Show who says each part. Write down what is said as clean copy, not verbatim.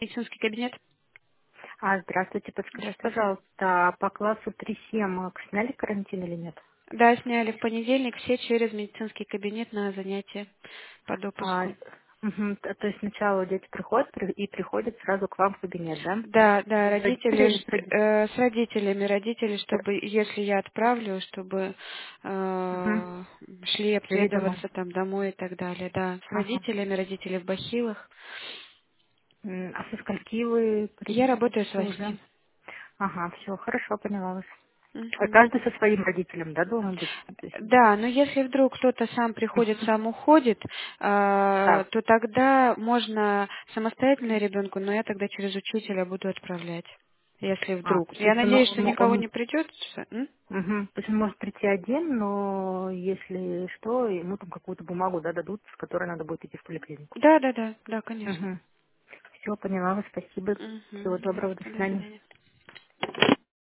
Speaker 1: Медицинский кабинет.
Speaker 2: Здравствуйте, подскажите,
Speaker 1: Здравствуйте.
Speaker 2: пожалуйста, по классу 3-7 сняли карантин или нет?
Speaker 1: Да, сняли в понедельник все через медицинский кабинет на занятия по
Speaker 2: А,
Speaker 1: допуску.
Speaker 2: то есть сначала дети приходят и приходят сразу к вам в кабинет, да?
Speaker 1: Да, да,
Speaker 2: Без родителей
Speaker 1: родители
Speaker 2: или с родителями?
Speaker 1: с родителями, родители, чтобы, если я отправлю, чтобы
Speaker 2: Угу.
Speaker 1: шли
Speaker 2: Шли домой.
Speaker 1: обследоваться там домой и так далее. Да, с
Speaker 2: Ага.
Speaker 1: родителями, родители в бахилах.
Speaker 2: А со скольки вы
Speaker 1: Я работаю с
Speaker 2: придете уже?
Speaker 1: 8.
Speaker 2: Ага, все, хорошо, поняла вас. А
Speaker 1: Мгм.
Speaker 2: каждый со своим родителем, да, должен быть? То есть,
Speaker 1: Да, но если вдруг кто-то сам приходит,
Speaker 2: мгм.
Speaker 1: сам уходит,
Speaker 2: Да.
Speaker 1: то тогда можно самостоятельно ребенку, но я тогда через учителя буду отправлять. Если
Speaker 2: То
Speaker 1: вдруг.
Speaker 2: есть
Speaker 1: Я
Speaker 2: если
Speaker 1: надеюсь, что никого не придет.
Speaker 2: Мгм. То есть он может прийти один, но если что, ему там какую-то бумагу, да, дадут, с которой надо будет идти в поликлинику.
Speaker 1: Да, да, да, да, конечно.
Speaker 2: Угу. Все, поняла вас, спасибо. Всего
Speaker 1: Мгм.
Speaker 2: доброго, до
Speaker 1: До
Speaker 2: свидания.
Speaker 1: свидания.